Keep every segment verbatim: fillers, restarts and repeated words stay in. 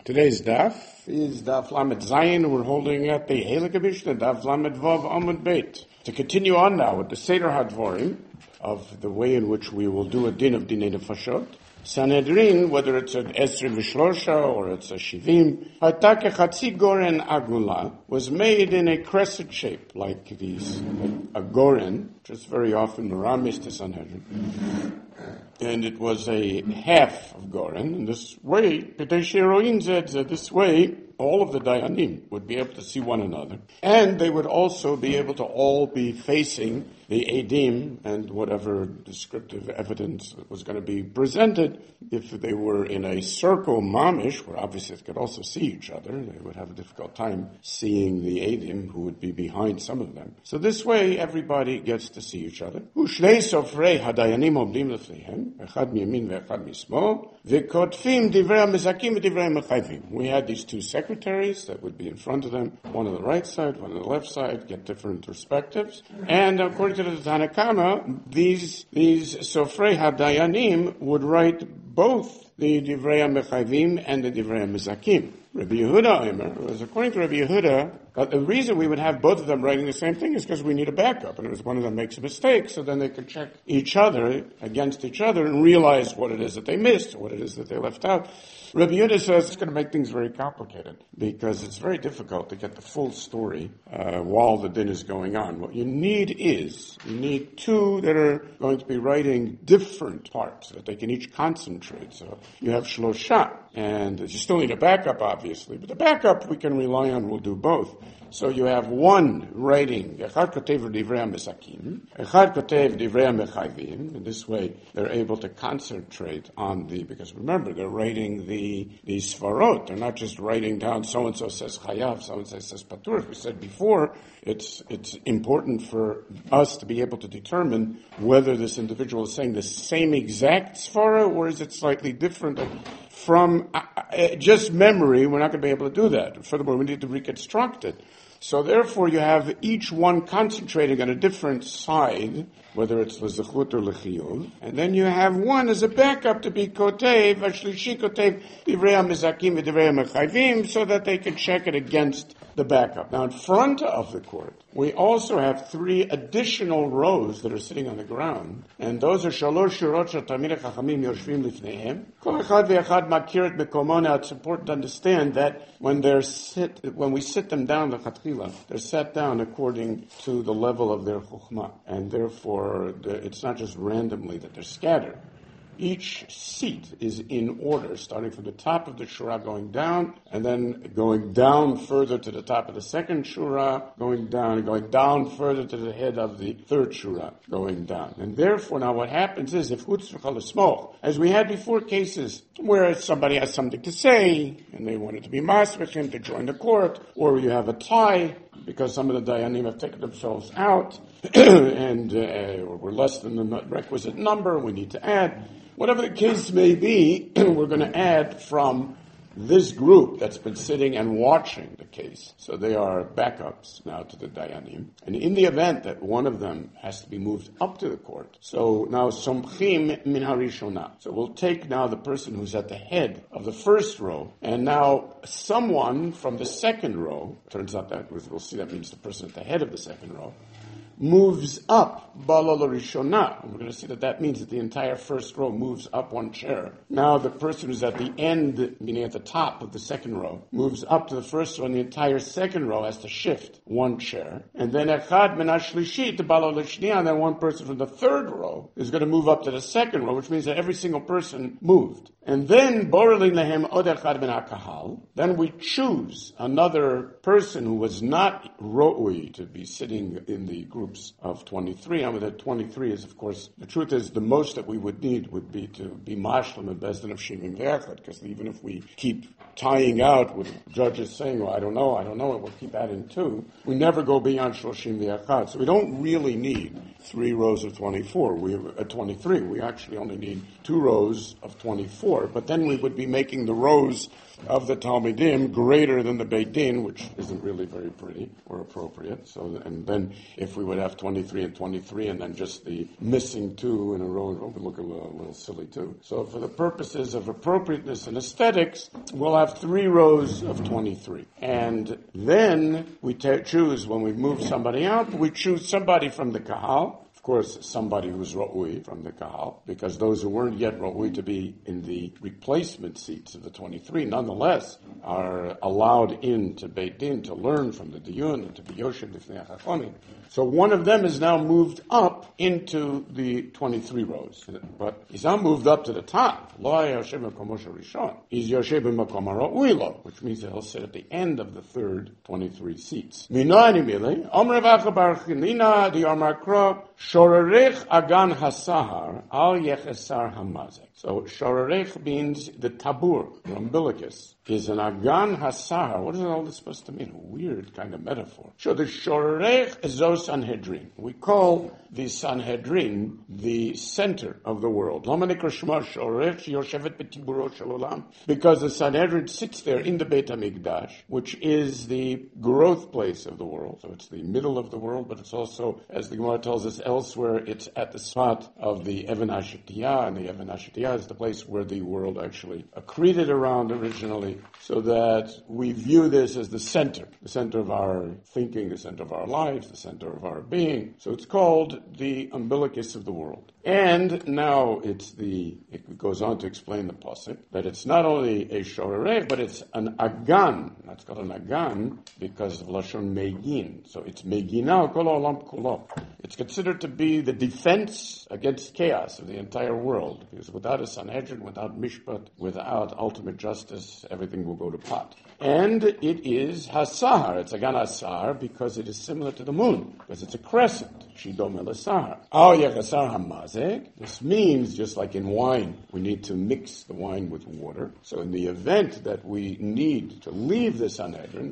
Today's daf is daf Lamed Zayin. We're holding at the Halakha Mishnah, daf Lamed Vav Amud Beit. To continue on now with the Seder HaDvorim of the way in which we will do a din of Dinei Nefashot. Sanhedrin, whether it's an Esrim V'Shlosha or it's a Shivim, Hatake Chatzi Goren Agula, was made in a crescent shape, like these, like a Goren, which is very often Meramis to Sanhedrin. And it was a half of Goren. In this way, Kadesh Heroin said that this way, all of the Dayanim would be able to see one another. And they would also be able to all be facing the Eidim and whatever descriptive evidence that was going to be presented. If they were in a circle mamish, where obviously they could also see each other, they would have a difficult time seeing the Eidim who would be behind some of them. So this way, everybody gets to see each other. Ushnei sofrei hadayanim omdim lefneihem, echad miyamin ve'echad mismol, v'kotfim divrei hamezakim v'divrei mechayvim. We had these two secretaries that would be in front of them, one on the right side, one on the left side, get different perspectives. And according to the Tanakama, these these Sofrei Hadayanim would write both the Divrei HaMechayvim and the Divrei HaMezakim. Rabbi Yehuda Omer was, according to Rabbi Yehuda, uh, the reason we would have both of them writing the same thing is because we need a backup. And if one of them makes a mistake, so then they can check each other against each other and realize what it is that they missed, or what it is that they left out. Rabbi Yehuda says it's going to make things very complicated because it's very difficult to get the full story uh, while the din is going on. What you need is, you need two that are going to be writing different parts so that they can each concentrate. So you have shlosha, and you still need a backup, obviously, but the backup we can rely on will do both. So you have one writing, Echad Kotev Divrei HaMezakim, Echad Kotev Divrei HaMechayvim, and this way they're able to concentrate on the, because remember, they're writing the, the Sfarot, they're not just writing down so-and-so says Chayav, so-and-so says Patur. As we said before, it's, it's important for us to be able to determine whether this individual is saying the same exact Sfara, or is it slightly different. From uh, uh, just memory, we're not going to be able to do that. Furthermore, we need to reconstruct it. So therefore, you have each one concentrating on a different side, whether it's l'zechut or l'chiyuv, and then you have one as a backup to be kotev, v'shlishi kotev, divrei hamezakim v'divrei hamechayvim, so that they can check it against the backup. Now, in front of the court, we also have three additional rows that are sitting on the ground, and those are shalosh shurot shel talmidei chachamim yoshvim lifneihem. Kol echad ve'echad makir et mekomo. Now, it's important to understand that when they're sit, when we sit them down, l'chatchila, they're sat down according to the level of their chokhmah, and therefore it's not just randomly that they're scattered. Each seat is in order, starting from the top of the shura going down, and then going down further to the top of the second shura, going down, and going down further to the head of the third shura, going down. And therefore, now what happens is, if hutzvachal smoke, as we had before cases where somebody has something to say, and they wanted to be masvechim to join the court, or you have a tie, because some of the dayanim have taken themselves out, and uh, we're less than the requisite number, we need to add. Whatever the case may be, we're going to add from this group that's been sitting and watching the case. So they are backups now to the dayanim. And in the event that one of them has to be moved up to the court, so now somchim min harishona. So we'll take now the person who's at the head of the first row, and now someone from the second row, turns out that we'll see that means the person at the head of the second row, moves up, balala rishona. And we're going to see that that means that the entire first row moves up one chair. Now the person who's at the end, meaning at the top of the second row, moves up to the first row, and the entire second row has to shift one chair. And then echad min hashlishi to balala shniya, and then one person from the third row is going to move up to the second row, which means that every single person moved. And then borelin lehem od echad min hakahal. Then we choose another person who was not ro'ui to be sitting in the group of twenty-three. I mean, that twenty-three is, of course, the truth is the most that we would need would be to be mashlim and bezdin of shivim ve'echad, because even if we keep tying out with judges saying, well, I don't know, I don't know, and we'll keep adding two, we never go beyond shloshim ve'echad. So we don't really need three rows of twenty-four, we have uh, twenty-three. We actually only need two rows of twenty-four, but then we would be making the rows of the Talmidim greater than the Beit Din, which isn't really very pretty or appropriate. So, and then if we would have twenty-three and twenty-three, and then just the missing two in a row, it would look a little, a little silly too. So for the purposes of appropriateness and aesthetics, we'll have three rows of twenty-three. And then we t- choose, when we move somebody out, we choose somebody from the Kahal. Of course, somebody who's Ro'ui from the Kahal, because those who weren't yet Ro'ui to be in the replacement seats of the twenty-three, nonetheless, are allowed in to Beit Din to learn from the Diyun and to be Yoshev Lifnei HaChachamim. So one of them is now moved up into the twenty-three rows. But he's now moved up to the top. Lo Yoshev B'Makom Rishon. He's Yoshev B'Makom HaRo'ui Lo, which means that he'll sit at the end of the third twenty-three seats. Minoani Mili, Omer Vacha Bar Chinina, the Amar Kro, Shorerech Agan HaSahar, Al Yechesar HaMazek. So Shorerech means the tabur, the umbilicus, is an Agan HaSahar. What is all this supposed to mean? A weird kind of metaphor. So the Shorerech is Zo Sanhedrin. We call the Sanhedrin the center of the world. Because the Sanhedrin sits there in the Beit HaMikdash, which is the growth place of the world. So it's the middle of the world, but it's also, as the Gemara tells us elsewhere, it's at the spot of the Even HaShetiyah, and the Even HaShetiyah is the place where the world actually accreted around originally, so that we view this as the center, the center of our thinking, the center of our lives, the center of our being. So it's called the umbilicus of the world. And now it's the, it goes on to explain the pasuk, that it's not only a shorerech, but it's an agan. That's called an agan because of Lashon Megin. So it's Megina kol olam kulo. It's considered to be the defense against chaos of the entire world. Because without a Sanhedrin, without Mishpat, without ultimate justice, everything will go to pot. And it is Hasahar. It's Agan Hasahar because it is similar to the moon, because it's a crescent. Shidom el Hasahar. Al Yechasar HaMazek. This means, just like in wine, we need to mix the wine with water. So in the event that we need to leave the Sanhedrin,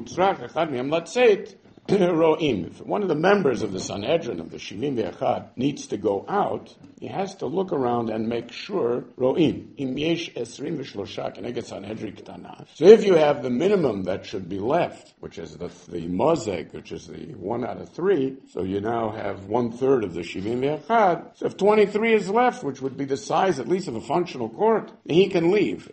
let's say it, Ro'im. If one of the members of the Sanhedrin, of the Shivim Ve'echad, needs to go out, he has to look around and make sure, Ro'im, im yesh esrim v'shlosha k'neged Sanhedrin k'tana. So if you have the minimum that should be left, which is the, the mozek, which is the one out of three, so you now have one third of the Shivim Ve'echad. So if twenty-three is left, which would be the size at least of a functional court, he can leave.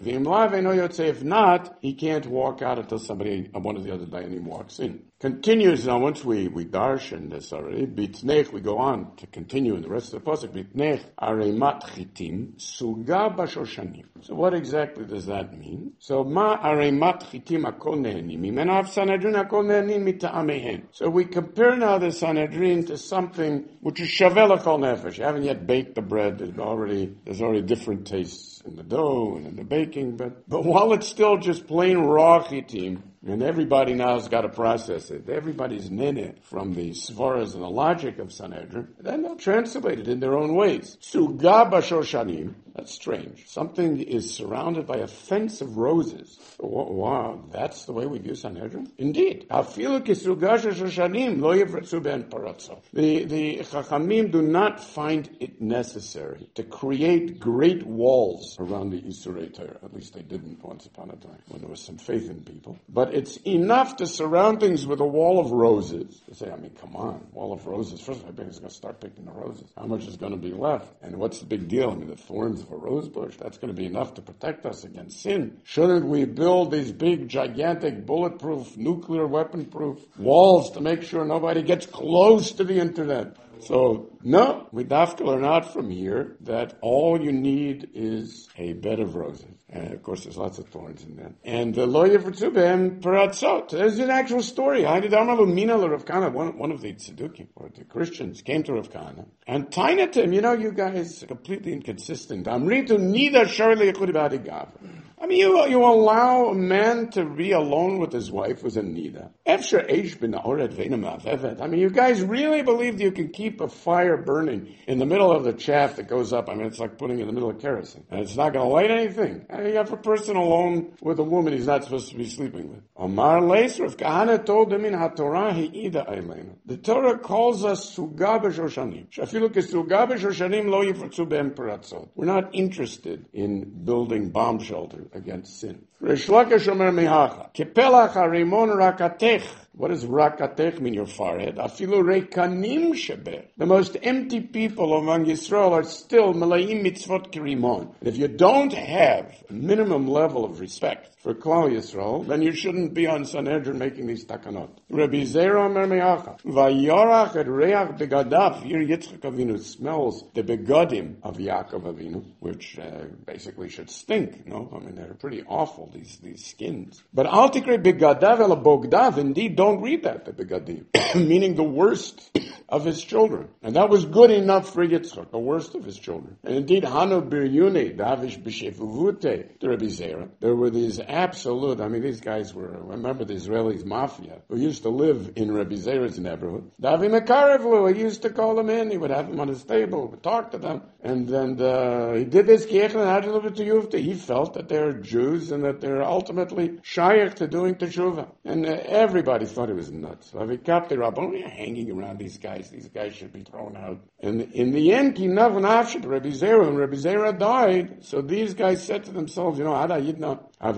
If not, he can't walk out until somebody, one of the other Dayanim walks in. Continues now, once we, we darshan this already, bitnech, we go on to continue in the rest of the pasuk, bitnech aremat chitim, suga bashoshanim. So what exactly does that mean? So ma aremat chitim akol nehenim, imenav Sanhedrin akol nehenim mita'amehen. So we compare now the Sanhedrin to something which is shaveh l'kol nefesh. You haven't yet baked the bread, there's already, there's already different tastes in the dough and in the baking, but, but while it's still just plain raw chitim, and everybody now has got to process it. Everybody's nene from the svaras and the logic of Sanhedrin. Then they'll translate it in their own ways. Suga bashoshanim. That's strange. Something is surrounded by a fence of roses. Wow, that's the way we view Sanhedrin? Indeed. The, the Chachamim do not find it necessary to create great walls around the Isurei Torah. At least they didn't once upon a time, when there was some faith in people. But it's enough to surround things with a wall of roses. They say, I mean, come on, wall of roses. First of all, everybody's going to start picking the roses. How much is going to be left? And what's the big deal? I mean, the thorns of a rose bush, that's going to be enough to protect us against sin. Shouldn't we build these big, gigantic, bulletproof, nuclear weapon-proof walls to make sure nobody gets close to the internet? So, no, we dafka learn out from here that all you need is a bed of roses. And of course, there's lots of thorns in there. And the lo yifratzu behem paratzot. There's an actual story. One, one of the Tzedukim, or the Christians, came to Rav Kahana and tained him, you know, you guys are completely inconsistent. Amritu nida sharli yechudi b'adi gavra. I mean, you, you allow a man to be alone with his wife who's a nida. I mean, you guys really believe that you can keep a fire burning in the middle of the chaff that goes up? I mean, it's like putting it in the middle of kerosene. And it's not going to light anything. I mean, you have a person alone with a woman he's not supposed to be sleeping with. Omar Leis, Rav Kahana told him in HaTorah, He'ida Eilenu. The Torah calls us suga b'shoshanim. Shafilu kesuga b'shoshanim lo yifratzu behem paratzot. We're not interested in building bomb shelters against sin. Rish Lakish Omer Mihacha, Kepelach harimon rakatech What does rakatech mean, your forehead? Afilu reikanim shebeh. The most empty people among Yisrael are still melayim mitzvot kirimon. And if you don't have a minimum level of respect for Klal Yisrael, then you shouldn't be on Sanhedrin making these takanot. Rabbi Zera Omer Me'acha, Vayorach et reach begadav. Here Yitzchak Avinu smells the begadim of Yaakov Avinu, which uh, basically should stink. No, I mean they're pretty awful, these these skins. But al tikre begadav el bogdav. Indeed, don't read that the begadim, meaning the worst of his children. And that was good enough for Yitzchak, the worst of his children. And indeed, Hanu biryune davish b'shefuvute to Rabbi Zera. There were these absolute, I mean, these guys were, remember the Israelis mafia, who used to live in Rabbi Zera's neighborhood. Davi Mekarevlu, he used to call them in, he would have them on his table, would talk to them, and then uh, he did this, he felt that they're Jews and that they're ultimately shaykh to doing teshuvah. And uh, everybody thought he was nuts. Davi Kapti Rabboni, hanging around these guys, these guys should be thrown out. And in the end, Kinav Nafshit, Rabbi Zera, when Rabbi Zera died, so these guys said to themselves, you know, Ada Yidna,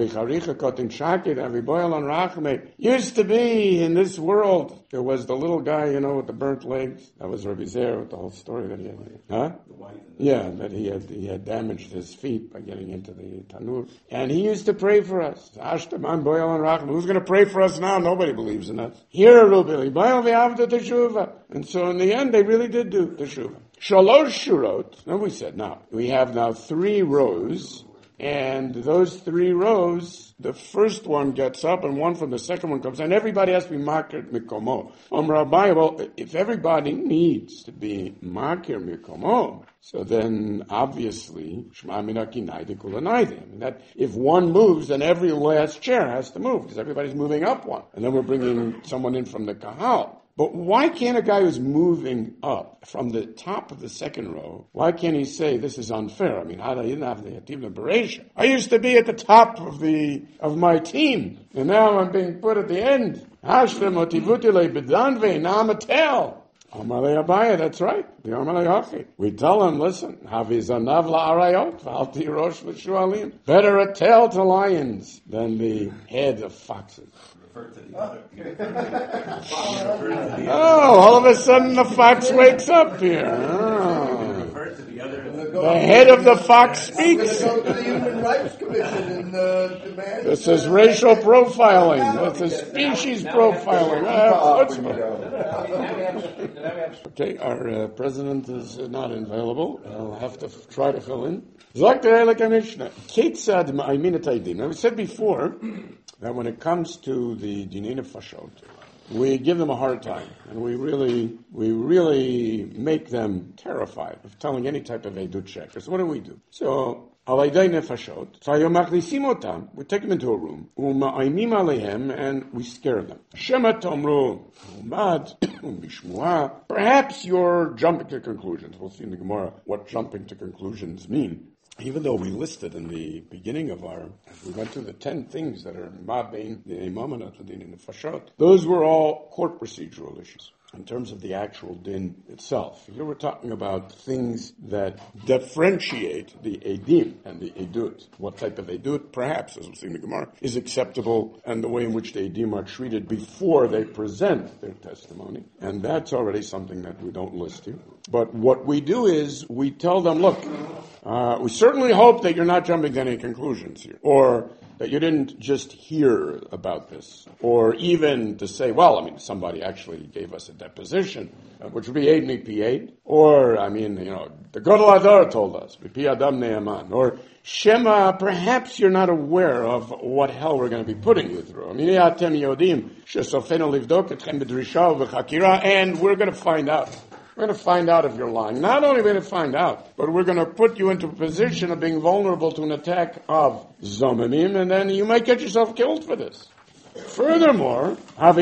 used to be in this world, there was the little guy, you know, with the burnt legs. That was Rabbi Zera with the whole story that he had. Huh? Yeah, that he had he had damaged his feet by getting into the tanur. And he used to pray for us. Who's going to pray for us now? Nobody believes in us. Here, Rubi, and so in the end, they really did do teshuvah. Shalosh shurot. Now we said, now, we have now three rows. And those three rows, the first one gets up and one from the second one comes, and everybody has to be makir mikomo. Um, Rabbi, well, if everybody needs to be makir mikomo, so then obviously, shema mina kinaidi kulanaidi. I mean, that if one moves, then every last chair has to move, because everybody's moving up one. And then we're bringing someone in from the kahal. But why can't a guy who's moving up from the top of the second row, why can't he say this is unfair? I mean, I didn't have the team liberation. I used to be at the top of the of my team, and now I'm being put at the end. Now I'm a tail. Amalei Abaya, that's right. The Amalei Hachi. We tell him, listen, Havizanav la'arayot, v'alti rosh l'shualim. Better a tail to lions than the head of foxes. Oh, all of a sudden the fox wakes up here. Oh. The head of the fox speaks. This is racial profiling. This is species profiling. Okay, our uh, president is not available. I'll have to f- try to fill in. Now, we said before that when it comes to the Dinei Nefashot, we give them a hard time, and we really, we really make them terrified of telling any type of edut sheker. So what do we do? So, Alaydei Nefashot, we take them into a room, uma'aynim alehem, and we scare them. Shema tomru, umad, bishmuah. Perhaps you're jumping to conclusions. We'll see in the Gemara what jumping to conclusions mean. Even though we listed in the beginning of our, we went through the ten things that are ma'bein, the imamanat, the din, and the fashot. Those were all court procedural issues in terms of the actual din itself. Here we're talking about things that differentiate the edim and the edut. What type of edut, perhaps, as we'll see in the Gemara, is acceptable, and the way in which the edim are treated before they present their testimony. And that's already something that we don't list here. But what we do is we tell them, look, uh, we certainly hope that you're not jumping to any conclusions here, or that you didn't just hear about this, or even to say, well, I mean, somebody actually gave us a deposition, uh, which would be eight mi pi eight, or, I mean, you know, the Gadol Adar told us, Pi Adam Ne'aman, or Shema, perhaps you're not aware of what hell we're going to be putting you through. I mean, Yatem Yodim, Shesofenu Livdok Etchem B'drisha V'chakira, and we're going to find out. We're going to find out if you're lying. Not only are we going to find out, but we're going to put you into a position of being vulnerable to an attack of Zomimim, and then you might get yourself killed for this. Furthermore,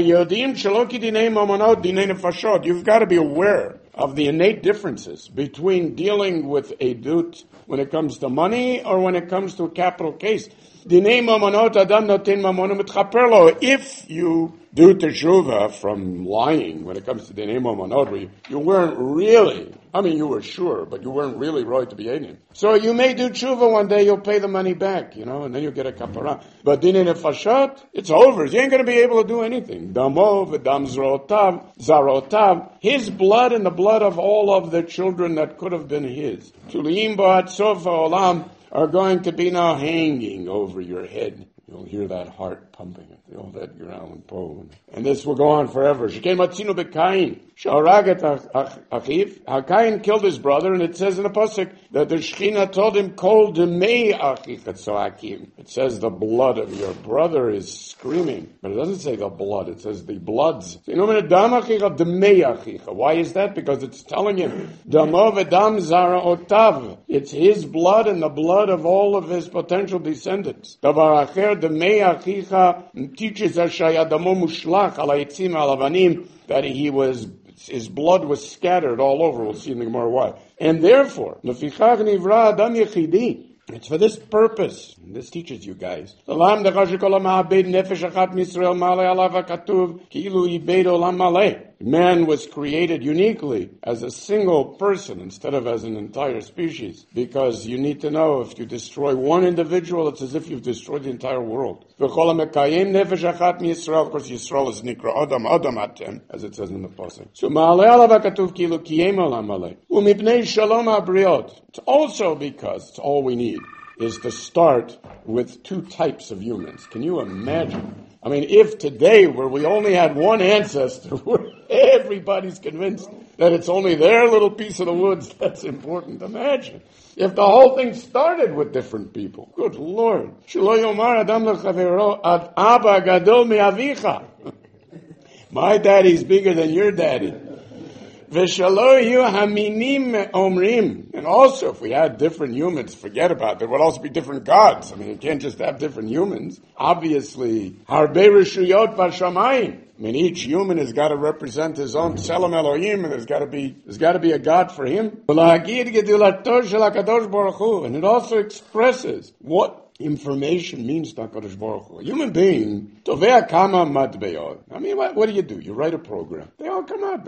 you've got to be aware of the innate differences between dealing with edut when it comes to money or when it comes to a capital case. If you do teshuva from lying when it comes to the name of Monod, you weren't really, I mean, you were sure, but you weren't really right to be Edim. So you may do teshuva one day, you'll pay the money back, you know, and then you'll get a kapara. But Dinei Nefashot, it's over. You ain't going to be able to do anything. Damo v'dam zarotav, zarotav, his blood and the blood of all of the children that could have been his. Tuliim ba'at sofa olam are going to be now hanging over your head. You'll hear that heart pumping at the old Edgar Allan Poe. And this will go on forever. Shekein matzinu b'Kain, she'araget achiv. HaKain killed his brother, and it says in the pasuk that the Shechina told him, Kol demei achichat soakim. It says the blood of your brother is screaming. But it doesn't say the blood, it says the bloods. Why is that? Because it's telling him, Damo v'dam zara otav. It's his blood and the blood of all of his potential descendants. Davar acher demei achicha teaches us shayadamo mushlach ala yitzim alavanim, that he was, his blood was scattered all over. We'll see in the Gemara why. And therefore, lefichach nivra adam yechidi. It's for this purpose. And this teaches you guys. Man was created uniquely as a single person instead of as an entire species. Because you need to know, if you destroy one individual, it's as if you've destroyed the entire world. Of course, Yisrael is Nikra Adam, Adam Atem, as it says in the Pasuk. So, it's also because, it's all we need, is to start with two types of humans. Can you imagine? I mean, if today, where we only had one ancestor, where everybody's convinced that it's only their little piece of the woods that's important, imagine. If the whole thing started with different people. Good Lord. My daddy's bigger than your daddy. And also, if we had different humans, forget about it. There would also be different gods. I mean, you can't just have different humans. Obviously, harbe reshuyot v'shamayim. I mean, each human has got to represent his own Tselem Elohim, and there's got to be there's got to be a God for him. And it also expresses what information means to HaKadosh Baruch Hu. A human being, tovea kama matbeot. I mean, what, what do you do? You write a program. They all come out.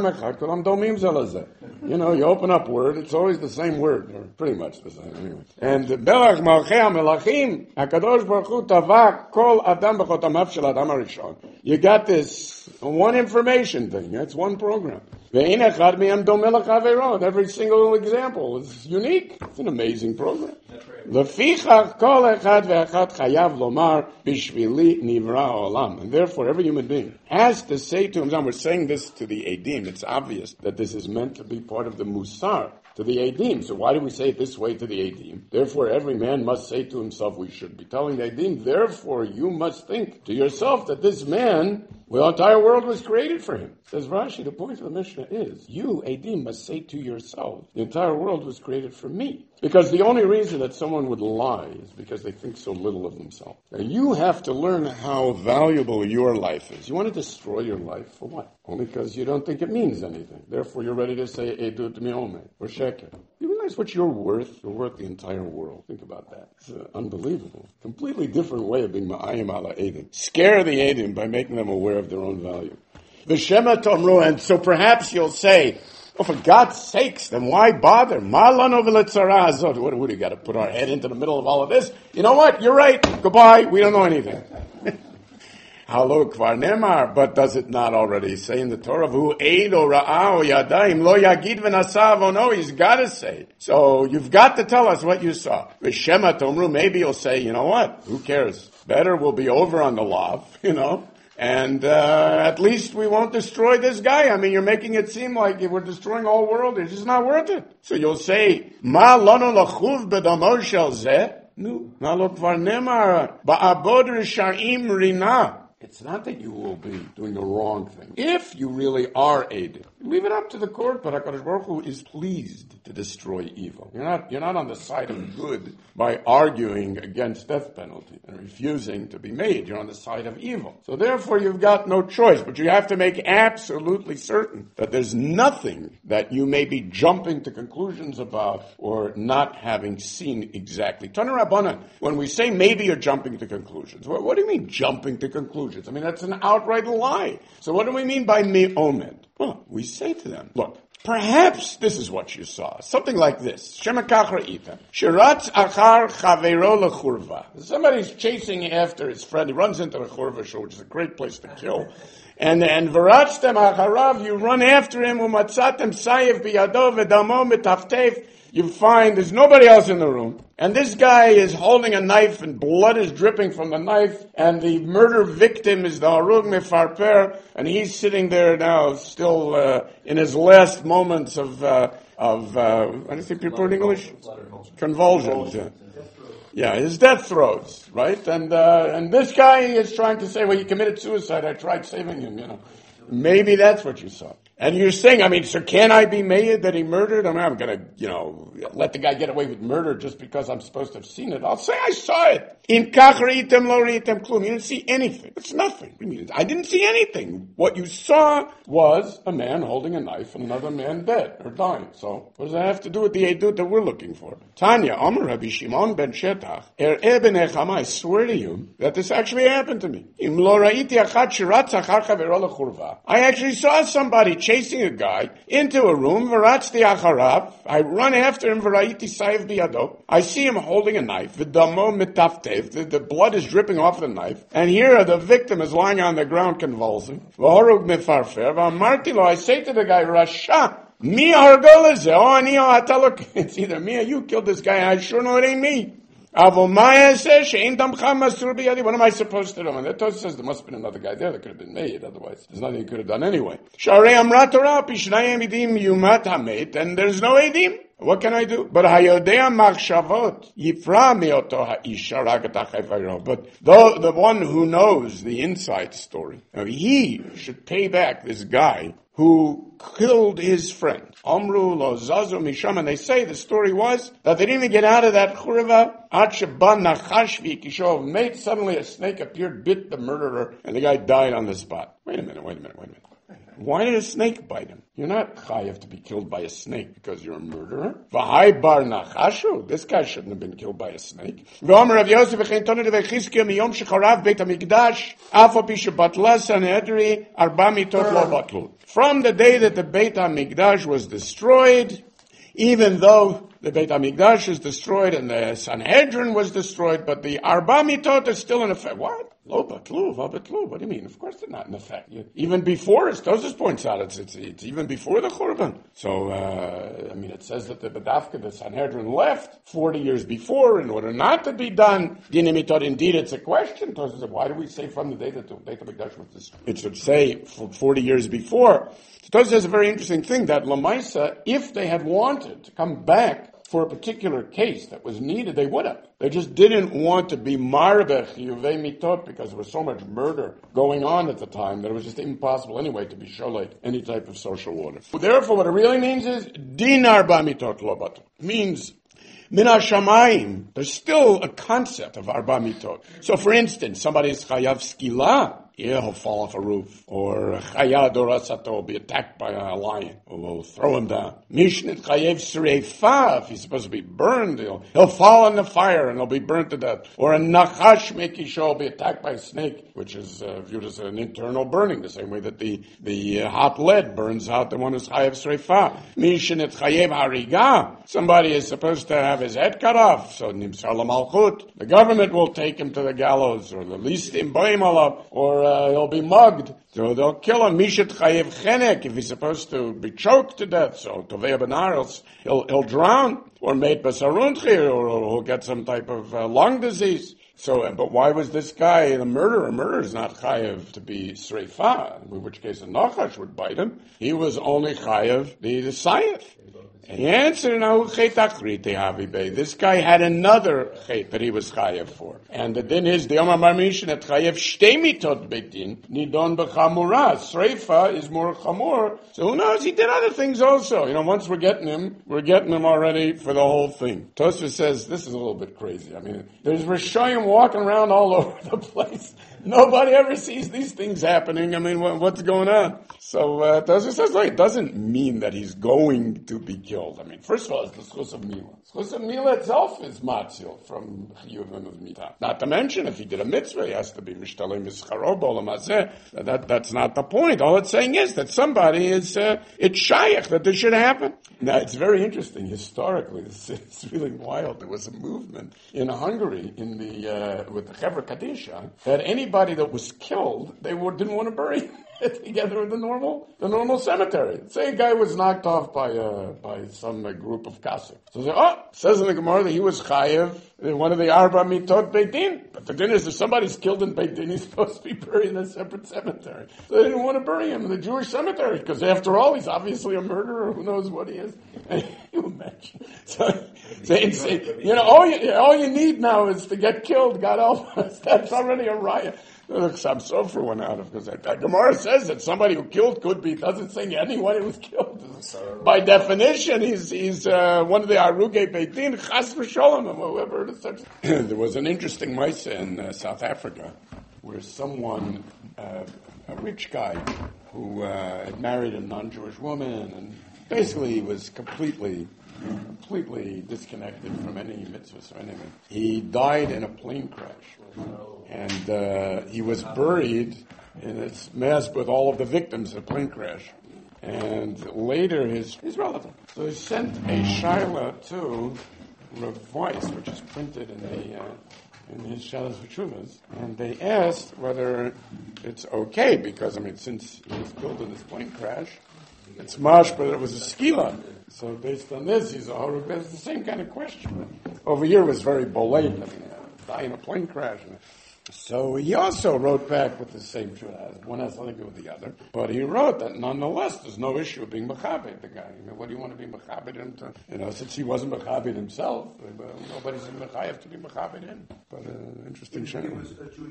You know, you open up Word, it's always the same word, or pretty much the same anyway. And Belach Malchei HaMelachim, HaKadosh Baruch Hu tava kol adam b'chotamav shel adam harishon. You got this one information thing. That's one program. Every single example is unique. It's an amazing program. Lefichach kol echad ve'echad chayav lomar bishvili nivra olam. And therefore, every human being has to say to himself, we're saying this to the Eidim, it's obvious that this is meant to be part of the Musar, to the Eidim. So why do we say it this way to the Eidim? Therefore, every man must say to himself, we should be telling the Eidim, therefore, you must think to yourself that this man, well, the entire world was created for him. Says Rashi, the point of the Mishnah is, you, Eidim, must say to yourself, the entire world was created for me. Because the only reason that someone would lie is because they think so little of themselves. Now, you have to learn how valuable your life is. You want to destroy your life for what? Only because you don't think it means anything. Therefore, you're ready to say, Edut mi'ome, or sheker. You realize what you're worth? You're worth the entire world. Think about that. It's uh, unbelievable. Completely different way of being ma'ayim ala Eidim. Scare the Eidim by making them aware of their own value. V'shema tomru, and so perhaps you'll say, oh, for God's sakes, then why bother? What, what do you got to put our head into the middle of all of this? You know what? You're right. Goodbye. We don't know anything. Halo kvar nemar, but does it not already say in the Torah, V'hu eido ra'ah yadayim lo yagid v'nasav, oh no, he's got to say. So you've got to tell us what you saw. V'shema tomru, maybe you'll say, you know what? Who cares? Better we'll be over on the lav, you know. And uh, at least we won't destroy this guy. I mean, you're making it seem like we're destroying the whole world. It's just not worth it. So you'll say, Ma lanu lachuv b'damo shel zeh? No. Ma lo kvar nemar ba'abod risha'im rina. It's not that you will be doing the wrong thing. If you really are Eidim, leave it up to the court, but HaKadosh Baruch Hu is pleased to destroy evil. You're not, you're not on the side of good by arguing against death penalty and refusing to be made. You're on the side of evil. So therefore you've got no choice, but you have to make absolutely certain that there's nothing that you may be jumping to conclusions about or not having seen exactly. Tana Rabbanan, when we say maybe you're jumping to conclusions, what, what do you mean jumping to conclusions? I mean, that's an outright lie. So what do we mean by me'omed? Well, we say to them, look, perhaps this is what you saw. Something like this. Shemakach ra'ita. Shiratz achar chaveiro lechurva. Somebody's chasing after his friend. He runs into the churva, which is a great place to kill. And and v'ratztem acharav, you run after him, umatzatem sayev biyado v'damo mitaftef. You find there's nobody else in the room. And this guy is holding a knife and blood is dripping from the knife. And the murder victim is the Harug Mefarper. And he's sitting there now still uh, in his last moments of, uh, of uh, what do you think people in English? Convulsions. Yeah. Yeah, his death throes, right? And uh, and this guy is trying to say, well, he committed suicide. I tried saving him, you know. Maybe that's what you saw. And you're saying, I mean, so can I be made that he murdered? I mean, I'm going to, you know, let the guy get away with murder just because I'm supposed to have seen it. I'll say I saw it. In kach reitem lo reitem klum. You didn't see anything. It's nothing. I mean, I didn't see anything. What you saw was a man holding a knife and another man dead or dying. So what does that have to do with the edut that we're looking for? Tanya, Amar Rabbi Shimon ben Shetach, er eben echama, I swear to you that this actually happened to me. Im lo raiti achat shiratz achar chavero lechurva. I actually saw somebody chasing a guy into a room, v'ratzti acharav. I run after him, v'ra'iti sayev biyado. I see him holding a knife, v'damo mitaftev. The, the blood is dripping off the knife, and here the victim is lying on the ground convulsing. V'horug mefarfer. V'amarti lo, I say to the guy, Rasha, mi hargol lezeh, oh, ani o atalok. It's either me or you killed this guy, I sure know it ain't me. What am I supposed to do? And that Tosfos says there must have been another guy there that could have been made. Otherwise, there's nothing he could have done anyway. And there's no edim. What can I do? But hayodea machshavot yifra meoto ha'isha ragat. But the the one who knows the inside story, now he should pay back this guy who killed his friend. Amru lo zazu misham, and they say the story was that they didn't even get out of that churva. Ad sheba nachash v'yikishov, made suddenly a snake appeared, bit the murderer, and the guy died on the spot. Wait a minute, wait a minute, wait a minute. Why did a snake bite him? You're not chayav to be killed by a snake because you're a murderer. V'hai bar nachashu. This guy shouldn't have been killed by a snake. V'omer Rav Yosef v'chein tonu devei Chizkiah miyom shecharav beit hamikdash af al pi shebatla sanhedri arba mitot lo batlu. From the day that the Beit HaMikdash was destroyed, even though the Beit HaMikdash is destroyed and the Sanhedrin was destroyed, but the Arba Mitot is still in effect. What? Lo batlu, va batlu. What do you mean? Of course they're not in effect. Even before, as Tosfos points out, it's, it's, it's even before the Churban. So, uh, I mean, it says that the Badafka, the Sanhedrin left forty years before in order not to be done. Dinei mitot, indeed, it's a question. Tosfos said, why do we say from the day that the Beit HaMikdash was destroyed? It should say for forty years before. Tosfos says a very interesting thing, that Lamaisa, if they had wanted to come back for a particular case that was needed, they would have. They just didn't want to be marbech yuvei mitot because there was so much murder going on at the time that it was just impossible anyway to be sholek any type of social order. Therefore, what it really means is din arba mitot lo batul. It means min hashamayim. There's still a concept of arba mitot. So, for instance, somebody is chayav skila. Yeah, he'll fall off a roof. Or Chaya Dorasato will be attacked by a lion. Or we'll throw him down. Mishnit Chayev Sreifa, if he's supposed to be burned, he'll, he'll fall in the fire and he'll be burned to death. Or a Nachash Mekisho will be attacked by a snake, which is uh, viewed as an internal burning, the same way that the, the uh, hot lead burns out the one who's Chayev Sreifa. Mishnit Chayev Hariga, somebody is supposed to have his head cut off, so Nimsar Malchut. The government will take him to the gallows, or the least in Baimala, or Uh, he'll be mugged, so they'll kill him. Mishat chayev chenek, if he's supposed to be choked to death, so tovei benar, he'll he'll drown, or made basarunchi, or he'll get some type of uh, lung disease. So, but why was this guy a murderer? A murderer is not chayev to be sreifa, in which case a nachash would bite him. He was only chayev the, the sayef. He answered, this guy had another chet that he was chayev for. And the din is, the Omar Mishin at chayev shtei mitot beitin, nidon b'chamura. Sreifa is more chamur. So who knows? He did other things also. You know, once we're getting him, we're getting him already for the whole thing. Tosfos says, this is a little bit crazy. I mean, there's Rishayim walking around all over the place. Nobody ever sees these things happening. I mean, what's going on? So, uh, Tosfos says, look, it doesn't mean that he's going to be killed. I mean, first of all, it's the schus of Mila. Schus of Mila itself is matzil from Yuvim of Mita. Not to mention, if he did a mitzvah, he has to be mishtalei mischaro b'olam hazeh. That, that's not the point. All it's saying is that somebody is, uh, it's shayach that this should happen. Now, it's very interesting historically. It's, it's really wild. There was a movement in Hungary in the, uh, with the Chevra Kadisha that anybody that was killed, they were, didn't want to bury together in the normal, the normal cemetery. Say a guy was knocked off by uh, by some uh, group of Kassim. So they say, oh, says in the Gemara that he was chayev, one of the Arba Mitot Beit Din. But the din is, if somebody's killed in Beit Din, he's supposed to be buried in a separate cemetery. So they didn't want to bury him in the Jewish cemetery, because after all, he's obviously a murderer. Who knows what he is? And you imagine. So, so it's, you know, all you, all you need now is to get killed, God help us. That's already a riot. Look, Sam Sofer went out of, because that, that Gemara says that somebody who killed could be, doesn't say anyone who was killed. By definition, he's he's uh, one of the Arugei Beit Din, Chas v'Sholom, whoever it is. There was an interesting Maisa in uh, South Africa, where someone, uh, a rich guy, who uh, had married a non-Jewish woman, and basically he was completely, completely disconnected from any mitzvahs or anything. He died in a plane crash. And uh, he was buried in its mass with all of the victims of the plane crash. And later, his his relative. So he sent a shaila to Rav Weiss, which is printed in the uh, in his Shalas V'Tshuvas, and they asked whether it's okay, because I mean, since he was killed in this plane crash, it's mash, but it was a skila. So based on this, he's a horror. It's the same kind of question. Over here was very bolate. I mean, uh, die in a plane crash. So he also wrote back with the same truth. One has nothing to do with the other. But he wrote that nonetheless, there's no issue of being Mechabed, the guy. You know, what do you want to be Mechabed him to? You know, since he wasn't Mechabed himself, nobody's in Mechayev to be Mechabed him. But uh, interesting shame.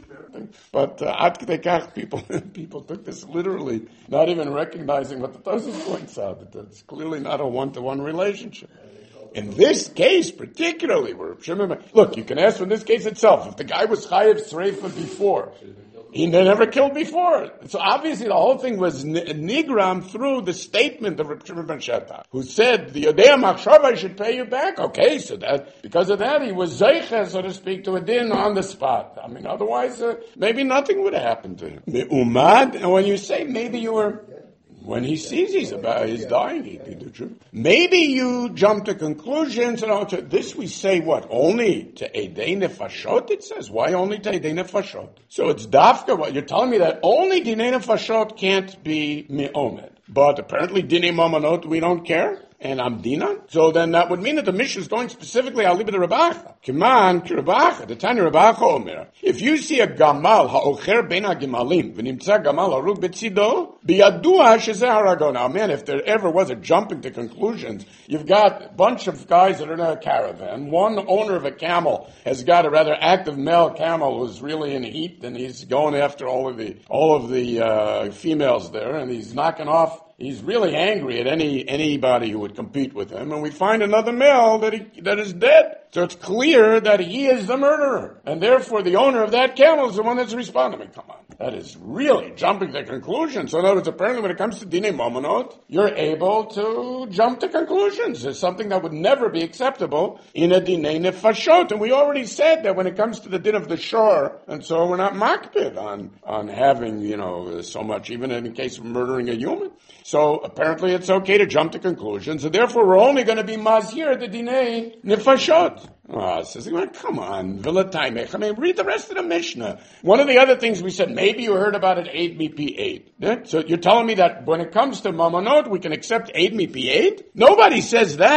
But uh, Ad K'dei Kach, people, people took this literally, not even recognizing what the Tosfos points out, that it's clearly not a one-to-one relationship. In this case, particularly, where Shimon, look, you can ask from this case itself, if the guy was chayev sreifa before, he never killed before. So obviously the whole thing was nigram through the statement of Reb Shimon ben Shatta, who said, the Yodea Machshava should pay you back. Okay, so that, because of that, he was zeicha, so to speak, to a din on the spot. I mean, otherwise, uh, maybe nothing would have happened to him. Umad, and when you say maybe you were, when he sees he's about, he's dying, he did the truth. Maybe you jump to conclusions, and all to this we say what? Only to Edei Nefashot, it says. Why only to Edei Nefashot? So it's dafka, what you're telling me that only Dinei Nefashot can't be Me'omed. But apparently Dinei Mamonot, we don't care. And Amdina. So then that would mean that the mission is going specifically al libed Rabacha. Kiman Rabacha. The Tanya Rabacha Omer. If you see a gamal ha'ocher ben ha'gimalim v'nimtza gamal harug betzido biyadua shezeh haragon. Now, man, if there ever was a jumping to conclusions, you've got a bunch of guys that are in a caravan. One owner of a camel has got a rather active male camel who's really in heat, and he's going after all of the all of the uh, females there, and he's knocking off. He's really angry at any anybody who would compete with him, and we find another male that he, that is dead. So it's clear that he is the murderer, and therefore the owner of that camel is the one that's responding. I mean, come on, that is really jumping to conclusions. So in other words, apparently when it comes to Dinei Mamonot, you're able to jump to conclusions. It's something that would never be acceptable in a Dinei Nefashot, and we already said that when it comes to the din of the shore, and so we're not makpid on on having, you know, so much, even in the case of murdering a human. So apparently it's okay to jump to conclusions, and therefore we're only going to be mazir the dinei nefashot. Oh, says, come on, Vilataimech. I mean, read the rest of the Mishnah. One of the other things we said, maybe you heard about it eight M P eight. Yeah? So you're telling me that when it comes to Mamonot, we can accept eight M P eight? Nobody says that.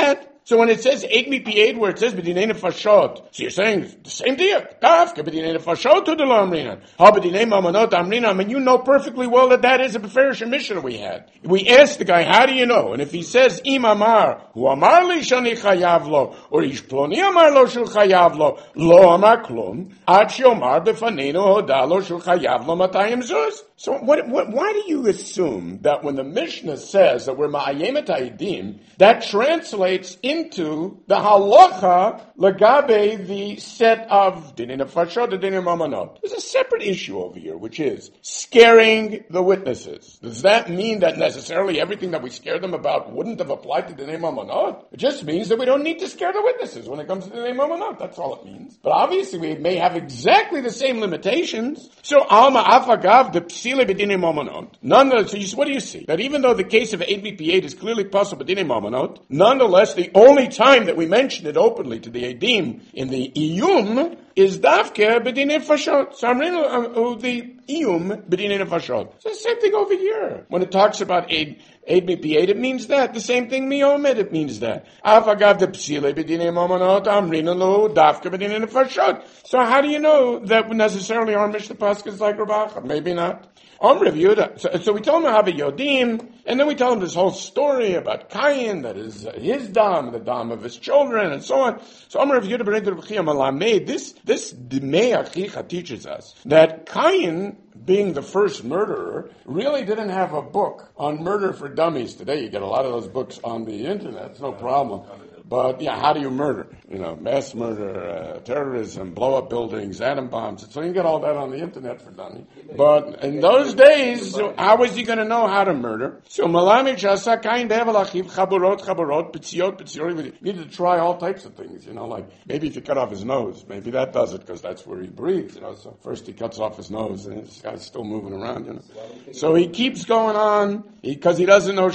So when it says eight mipi eight, where it says b'dinei nefashot, so you're saying the same deal. Dafka b'dinei nefashot to the lo amrina. Ha b'dinei mamonot amrina. I mean, you know perfectly well that that is a beferish mission we had. We asked the guy, how do you know? And if he says im amar, hu amar li shani chayav lo, or ish ploni amar lo shul chayav lo, lo amar klum, ad shomar b'fanenu hoda lo shul chayav lo matayim zuz. So what, what, why do you assume that when the Mishnah says that we're ma'ayemet ha'idim, that translates into the halacha lagabe, the set of dinei nefashot and dinei mamonot? There's a separate issue over here, which is scaring the witnesses. Does that mean that necessarily everything that we scare them about wouldn't have applied to dinei mamonot? It just means that we don't need to scare the witnesses when it comes to dinei mamonot. That's all it means. But obviously we may have exactly the same limitations. So alma afagav the psile b'dinei mamonot. Nonetheless, so you, what do you see? That even though the case of eight B P eight is clearly possible b'dinei mamonot, nonetheless the only time that we mention it openly to the Edim in the Iyum is Davke b'dinei nefashot. So Amrinu, the Iyum b'dinei nefashot. So the same thing over here. When it talks about eight, eight B P eight, it means that. The same thing Miomed, it means that. Afagav de psile b'dinei mamonot, Amrinu lo Davke b'dinei nefashot. So how do you know that necessarily our Mishnah Pasuk is like Rabacha? Maybe not. Um, so, so we tell him how Yodim, and then we tell him this whole story about Cain, that is uh, his dam, the dam of his children, and so on. So um, Rav Yehuda ben Reb Chia Malamed, this this Dimei Achicha teaches us that Cain, being the first murderer, really didn't have a book on murder for dummies. Today you get a lot of those books on the internet, it's no problem. But, yeah, how do you murder? You know, mass murder, uh, terrorism, blow up buildings, atom bombs. So you can get all that on the internet for dummy. But in those days, so how was he going to know how to murder? So, Malamik Shasa Kain Bevalachiv Chaburot Chaburot Pitziot Pitziot. You need to try all types of things, you know, like maybe if you cut off his nose, maybe that does it because that's where he breathes, you know. So first he cuts off his nose and this guy's still moving around, you know. So he keeps going on because he, he doesn't know,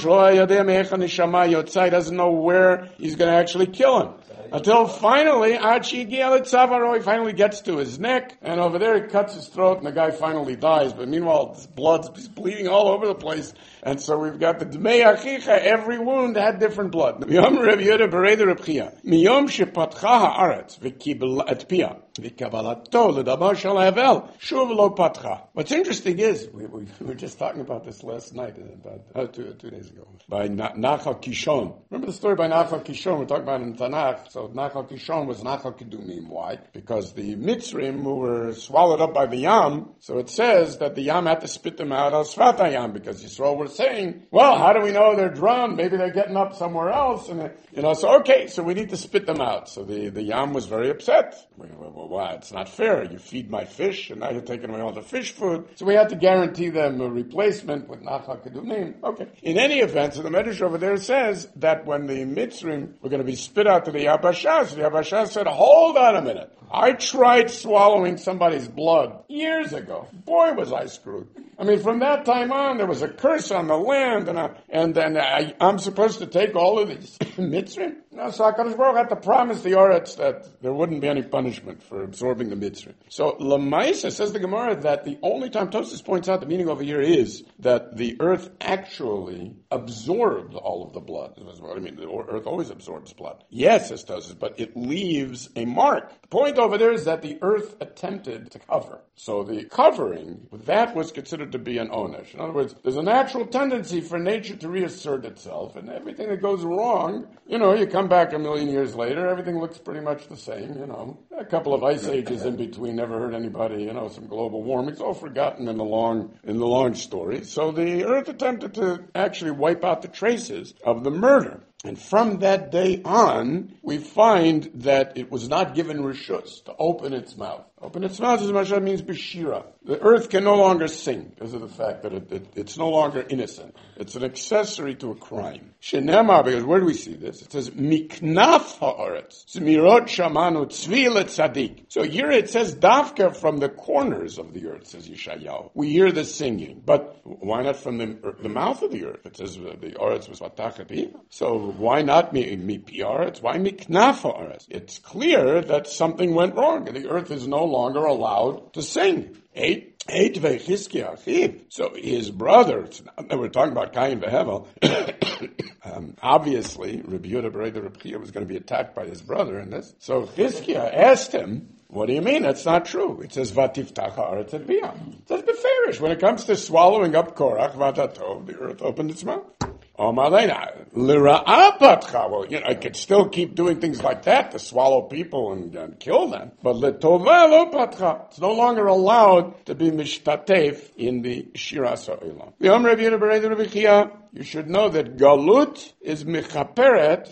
he doesn't know where he's going to actually kill him. Until finally, he finally gets to his neck, and over there he cuts his throat, and the guy finally dies. But meanwhile, his blood's bleeding all over the place. And so we've got the Dmei Achicha, every wound had different blood. Miyom Reb Yehuda Bereder Reb Chia. Miyom shepatcha haaretz v'kibel et pia v'kabalato l'dabar shel havel shuv lo patcha. What's interesting is, we, we, we were just talking about this last night, about uh, two, two days ago, by Nachal Kishon. Remember the story by Nachal Kishon? We're talking about it in Tanakh. So Nachal Kishon was Nachal Kedumim. Why? Because the Mitzrim who were swallowed up by the Yam, so it says that the Yam had to spit them out al Sfat HaYam, because Yisrael was saying, well, how do we know they're drowned? Maybe they're getting up somewhere else. And, you know, so okay, so we need to spit them out. So the, the Yam was very upset. Well, well, well, it's not fair. You feed my fish, and now you're taking away all the fish food. So we had to guarantee them a replacement with Nachal Kedumim. Okay. In any event, so the Medrash over there says that when the Mitzrim were going to be spit out to the Yabashah, so the Yabashah said, hold on a minute. I tried swallowing somebody's blood years ago. Boy, was I screwed. I mean, from that time on, there was a curse on the land, and I, and then I, I'm supposed to take all of these mitzvah. No, so HaKadosh Baruch had to promise the Oretz that there wouldn't be any punishment for absorbing the mitzvah. So Lamaisa says the Gemara that the only time Tosfos points out the meaning over here is that the earth actually absorbed all of the blood. That's what I mean. The earth always absorbs blood. Yes, says Tosfos, but it leaves a mark. The point over there is that the earth attempted to cover. So the covering, that was considered to be an onesh. In other words, there's a natural tendency for nature to reassert itself, and everything that goes wrong, you know, you come back a million years later, everything looks pretty much the same, you know. A couple of ice ages in between, never hurt anybody, you know, some global warming. It's all forgotten in the long, in the long story. So the earth attempted to actually wipe out the traces of the murder. And from that day on, we find that it was not given reshus to open its mouth. Open its mouth, as Mashal means b'shira. The earth can no longer sing because of the fact that it, it, it's no longer innocent. It's an accessory to a crime. Shenema, because where do we see this? It says, miknaf ha'aretz, zmirot shamanu tzvi letzadik. So here it says, dafka from the corners of the earth, says Yeshayahu. We hear the singing. But why not from the, the mouth of the earth? It says uh, the aretz was vatachat. So why not mi, mi piaretz? Why miknaf ha'aretz? It's clear that something went wrong. The earth is no longer allowed to sing. Eight. So his brother, we're talking about Cain v'Hevel, um, obviously Rabbi Yehuda Bereda Rabbi Chia was going to be attacked by his brother in this. So Chizkiah asked him, what do you mean? That's not true. It says, Vatiftacha haaretz adviyah. It says beferish. When it comes to swallowing up Korach, Vatatov, the earth opened its mouth. Well, you know, I could still keep doing things like that to swallow people and, and kill them. But letova lo patcha. It's no longer allowed to be mishtatef in the shiras ha'olam. You should know that galut is mechaperet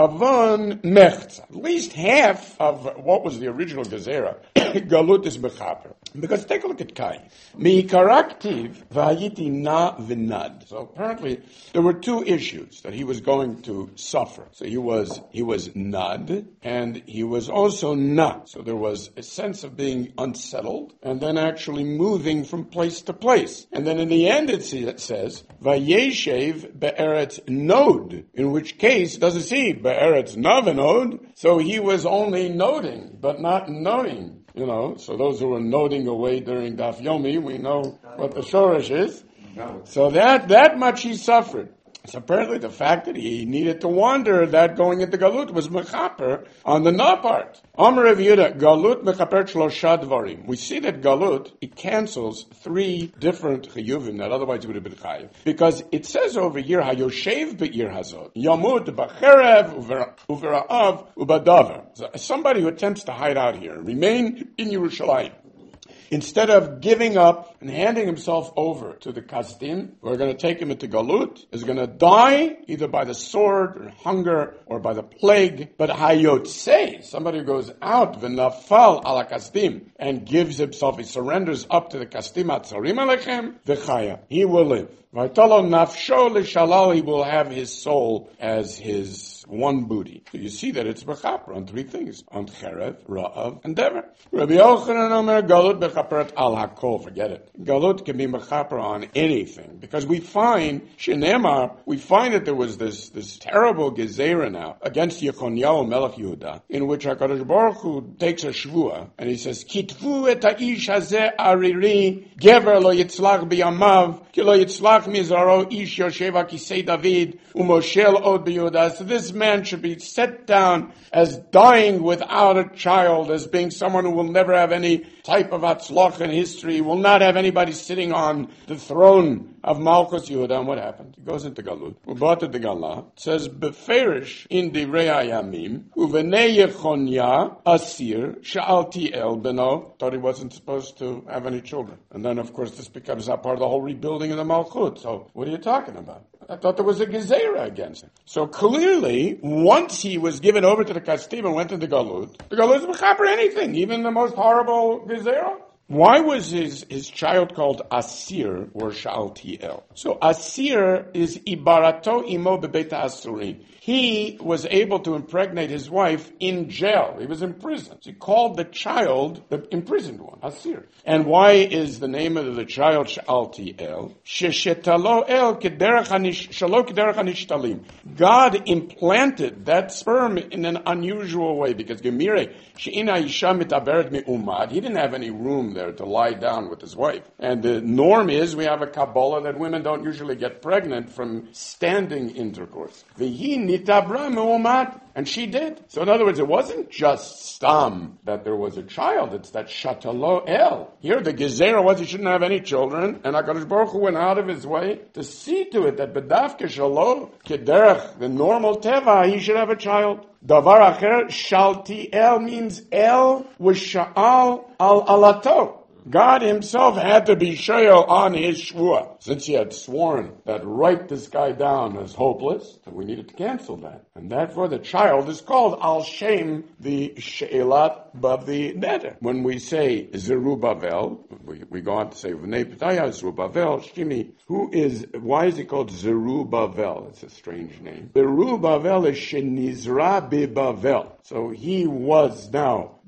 avon mechza. At least half of what was the original gezerah, galut is mechaper. Because take a look at Cain. Mi karaktiv v'hayiti na v'nad. So apparently there were two issues that he was going to suffer. So he was he was nad and he was also na. So there was a sense of being unsettled and then actually moving from place to place. And then in the end it says vayeshev be'eretz nod. In which case it doesn't see be'eretz navinod. So he was only noting but not knowing. You know, so those who were noting away during Daf Yomi, we know what the Shoresh is. So that, that much he suffered. So apparently the fact that he needed to wander, that going into Galut was mechaper on the na part. Amar Rav Yehuda, Galut mechaper shlosha dvarim. We see that Galut, it cancels three different chiyuvim that otherwise would have been chayiv. Because it says over here, hayoshev be'ir hazot, yamud b'cherev uvera'av ubadavar. So somebody who attempts to hide out here, remain in Yerushalayim, instead of giving up and handing himself over to the Kasdim, who are going to take him into Galut, is going to die either by the sword or hunger or by the plague. But Hayotzei, somebody who goes out, v'nafal ala Kasdim, and gives himself, he surrenders up to the Kasdim, atzarim alechem, v'chaya. He will live. V'talo nafsho l'shalal, he will have his soul as his one booty. So you see that it's mechaper on three things: on cherev, ra'av, and dever. Rabbi Yochanan Omer galut bechaperet al hakol. Forget it. Galut can be mechaper on anything because we find shenemar. We find that there was this this terrible gezerah now against Yechonyahu Melech Yehuda, in which Hakadosh Baruch Hu takes a shvua and he says, "Kitvu et ha'ish hazeh ariri gever lo yitzlach biyamav ki lo yitzlach mizaro ish yoshev kisei David umoshel od b'Yehuda." So this man should be set down as dying without a child, as being someone who will never have any type of atzlach in history, will not have anybody sitting on the throne of Malchus Yehuda. And what happened? He goes into Galut. Ubata de Galah. It says, Beferish in the Re'ayamim, Uvene Yechonya Asir, Sha'alti El Beno, thought he wasn't supposed to have any children. And then, of course, this becomes a part of the whole rebuilding of the Malchut. So, what are you talking about? I thought there was a gezerah against him. So clearly, once he was given over to the Kastim and went into Galut, the Galut is mechaper anything, even the most horrible gezerah. Why was his, his child called Asir or Sha'altiel? So Asir is Ibarato Imo Bebeta Asurim. He was able to impregnate his wife in jail. He was in prison. So he called the child the imprisoned one, Asir. And why is the name of the child Sha'altiel? Sheshetalo El Kederach Shalo Kederach Hanishtalim. God implanted that sperm in an unusual way because Gemire She'ina Isha Mitaberet Me'umad. He didn't have any room there to lie down with his wife. And the norm is we have a Kabbalah that women don't usually get pregnant from standing intercourse. V'hi nitabra me'umad, and she did. So in other words, it wasn't just stam that there was a child, it's that shatalo el. Here the gezerah was he shouldn't have any children, and HaKadosh Baruch Hu went out of his way to see to it that bedavke shalo kederach, the normal teva, he should have a child. Davar acher, shalti el means el was sha'al al alato. God himself had to be shoyal on his shvua. Since he had sworn that write this guy down as hopeless, so we needed to cancel that. And therefore the child is called al shem, the she'elat of the neder. When we say Zerubbabel, we, we go on to say V'nei Petaya Zerubbabel, Shimi, who is, why is he called Zerubbabel? It's a strange name. Zerubbabel is Shenizra Bebavel. So he was now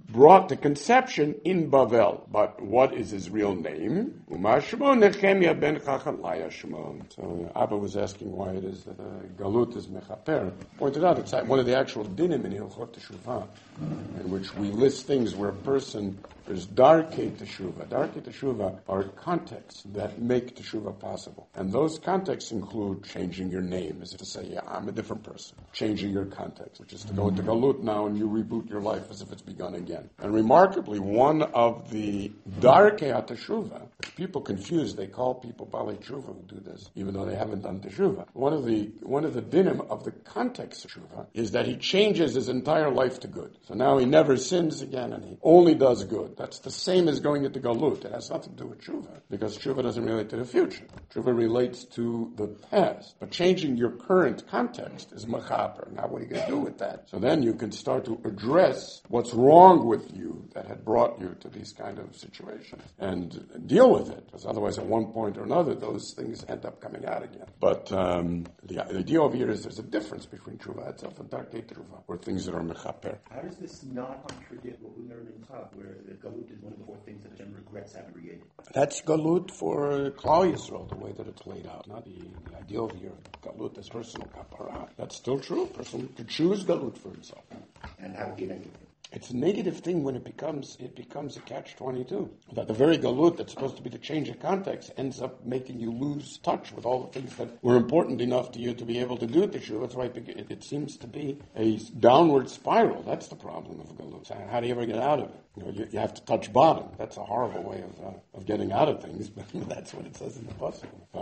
brought to conception in Bavel. But what is his real name? Umar Shimon Nechemia ben Chachalaya Shimon. So Abba was asking why it is that uh, Galut is Mechaper. Pointed out it's one of the actual dinim in Hilchot Teshuvah, in which we list things where a person is Darkei Teshuvah. Darkei Teshuvah are contexts that make Teshuvah possible. And those contexts include changing your name, as if to say, yeah, I'm a different person. Changing your context, which is to go into Galut now and you reboot your life as if it's begun again. And remarkably, one of the Darkei Teshuvah, which people confuse, they call people Balei Teshuvah who do this, even though they haven't done Teshuvah. One of the one of the dinim of the context of Teshuvah is that he changes his entire life to good. So now he never sins again and he only does good. That's the same as going into Galut. It has nothing to do with Teshuvah, because Teshuvah doesn't relate to the future. Teshuvah relates to the past. But changing your current context is Mechaper. Now what are you going to do with that? So then you can start to address what's wrong with you that had brought you to these kind of situations and deal with it, because otherwise at one point or another those things end up coming out again. But um, the, the idea over here is there's a difference between Teshuvah itself and Darkei Teshuvah, or things that are Mechaper. How does this not contradict what we learned in Tav, where the Galut is one of the four things that Hashem regrets having created? That's Galut for Klal Yisrael, the way that it's laid out. Not the, the idea over here of Galut as personal kapara. That's still true. A person could choose Galut for himself. And how would be negative? It's a negative thing when it becomes it becomes a catch twenty-two. That the very Galut that's supposed to be the change of context ends up making you lose touch with all the things that were important enough to you to be able to do Teshuvah. That's why it, it seems to be a downward spiral. That's the problem of Galut. How do you ever get out of it? You know, you, you have to touch bottom. That's a horrible way of uh, of getting out of things, but that's what it says in the pasuk.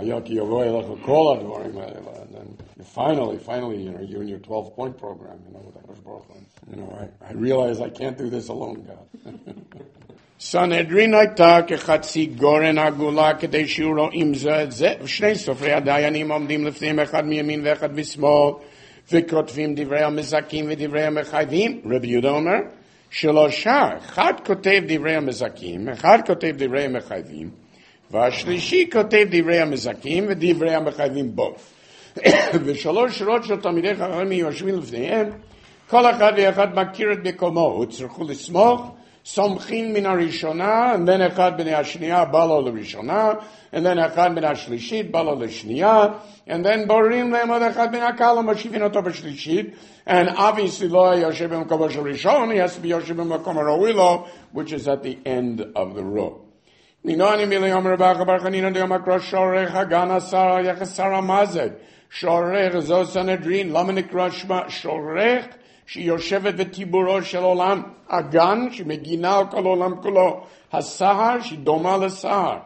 And then you finally, finally, you know, you in your twelve-point program, you know, with the Baruch Hu. You know, I, I realize I can't do this alone, God. Sanhedrin הייתה כחצי גורן עגולה כדי שיהיו רואים זה את זה, ושני סופרי הדיינים עומדים לפניהם אחד מימין ואחד משמאל, וכותבים דברי המזכים ודברי המחייבים. רבי יהודה אומר, שלושה, אחד כותב דברי המזכים, אחד כותב דברי המחייבים, והשלישי כותב דברי המזכים ודברי המחייבים בו. ושלוש שורות של תלמידי חכמים יושבים לפניהם, כל אחד ואחד מכיר את מקומו, צריכו לסמוך, סומכים מן הראשונה, and then אחד מן השנייה בא לו לראשונה, and then אחד מן השלישית בא לו לשנייה, and then בוררים להם עוד אחד מן הקהל ומשיבים אותו בשלישית, and obviously לא יושב במקומו של ראשון, he has to be יושב במקום הראוי לו, which is at the end of the row. נינוני מילי אומר רבך ברכנינו דיום הקרוא שורך הגן עשר יחסר המזג, שורך זו סנהדרין, למה נקרא שמה שורך? שהיא יושבת בטיבורו של עולם, הגן שמגינה על כל עולם כולו, הסהר שהיא דומה לסהר.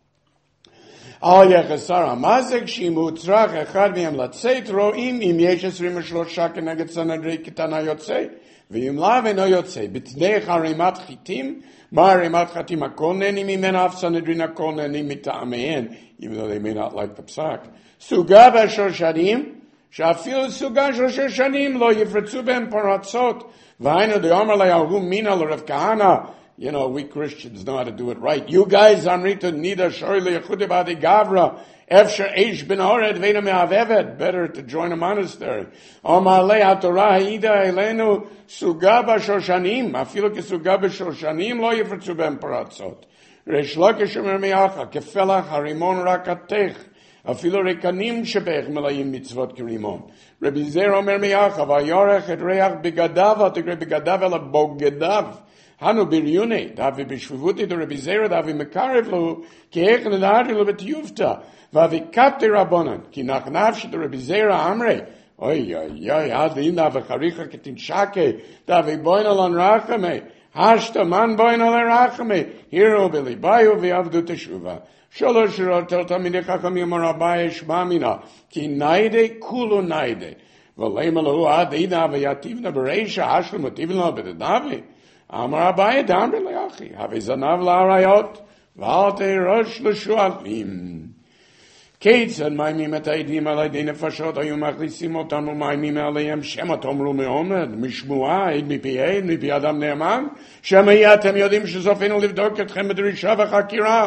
על יחסר המזג שהיא מוצרח אחד מהם לצאת, רואים אם יש עשרים ושלושה כנגד סנהדרין קטנה יוצא, ואם לאו אינו יוצא. בצדך ערימת חיטים, מה ערימת חיטים? הכל נהנים ממנה, אף סנהדרין הכל נהנים מטעמיהן, even though they may not like the פסק. סוגה והשושנים, שאפילו סוגה של שש שנים לא יפרצו בהם פרצות. והיינו דאמר ליהרו מינה לרב כהנא, you know, we Christians know how to do it right. You guys amritu nida shori le'yechude b'adi gavra, efsher eish ben hored ve'ina me'avevet, better to join a monastery. Omar le ha'torah ha'ida elenu suga b'shoshanim, afilu kesuga b'shoshanim lo yifratzu b'hem paratzot. Resh Lakish omer me'acha, kefelach harimon rakatech, אפילו רקנים שבך מלאים מצוות כרימון. רבי זר אומר מיחד, ויורח את ריח בגדיו, אל תקרא בגדיו אלא בוגדיו. הנו בריוני, דאבי בשבבותי דרבי זר, דאבי מקרב לו, כי איך נדעתי לו בתיובתא, ואבי קפתי רבונן, כי נחנף שדרבי זר אמרי, אוי אוי אוי, עד אינה וחריכה כתנשקה, דאבי בוין אלון רחמי, השתה מן בוין אלון רחמי, הירו בליבאיו ועבדו תשובה. שלוש שורות של תלמידי חכמים אומר אביי שמע מינה, כי ניידי כולו ניידי. ולמה לו עד אינה ויתיבנה ברישה, השלמו תיבנה בדדבי. אמר אביי דאמר לאחי, הבי זנב לאריות, ואל תירוש לשועלים. כיצד מיימים את העדים על ידי נפשות, היו מכניסים אותם ומיימים עליהם, שמא תאמרו מעומד, משמועה, עד מפי עד, מפי אדם נאמן, שמא אתם יודעים שסופנו לבדוק אתכם בדרישה וחקירה.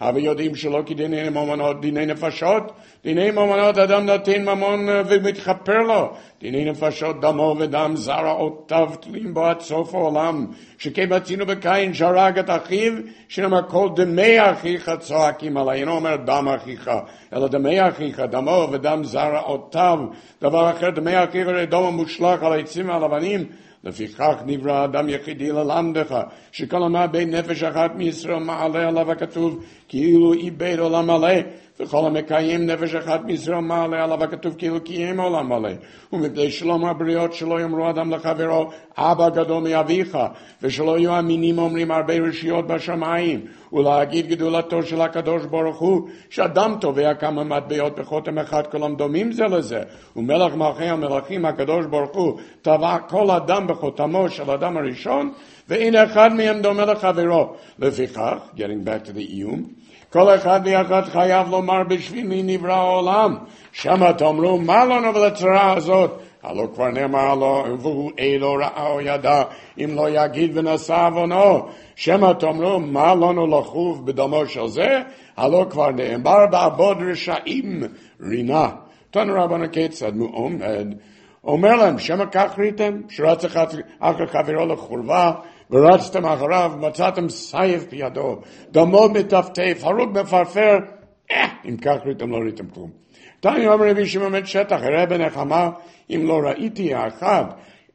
הווה יודעים שלא כי דיני ממונות, דיני נפשות, דיני ממונות אדם נותן ממון ומתחפר לו, דיני נפשות דמו ודם זרעותיו תלויים בו עד סוף העולם, שכן מצינו בקין שהרג את אחיו, שנאמר כל דמי אחיך צועקים עלי, אינו אומר דם אחיך, אלא דמי אחיך, דמו ודם זרעותיו, דבר אחר דמי אחיך רדום המושלך על העצים ועל אבנים, לפיכך נברא אדם יחידי ללמדך, שכל המאבד בין נפש אחת מישראל מעלה עליו הכתוב, כאילו איבד עולם מלא, וכל המקיים נפש אחת מישראל מעלה עליו הכתוב, כאילו קיים עולם מלא. ומפני שלום הבריות שלא יאמרו אדם לחברו, אבא גדול מאביך, ושלא יהיו המינים אומרים הרבה רשיות בשמיים, ולהגיד גדולתו של הקדוש ברוך הוא, שאדם תובע כמה מטבעות בחותם אחד, כולם דומים זה לזה, ומלך מלכי המלכים הקדוש ברוך הוא, טבע כל אדם בחותמו של אדם הראשון, ואין אחד מהם דומה לחברו. לפיכך, getting back to the איום, כל אחד ואחד חייב לומר בשבילי נברא העולם, שמה תאמרו מה לנו ולצרה הזאת, הלא כבר נאמר לו, והוא אלו ראה או ידע, אם לא יגיד ונשא עוונו, שמה תאמרו מה לנו לחוב בדמו של זה, הלא כבר נאמר בעבוד רשעים רינה. תנו רבנו כיצד עומד, אומר להם, שמה כך ראיתם, שרץ אחר חברו לחורבה, ורצתם אחריו, מצאתם סייף בידו, דמו מטפטף, הרוג מפרפר, אה, אם כך ראיתם לא ראיתם כלום. תני אומר רבי שמעון בן שטח, הראה בנחמה, אם לא ראיתי האחד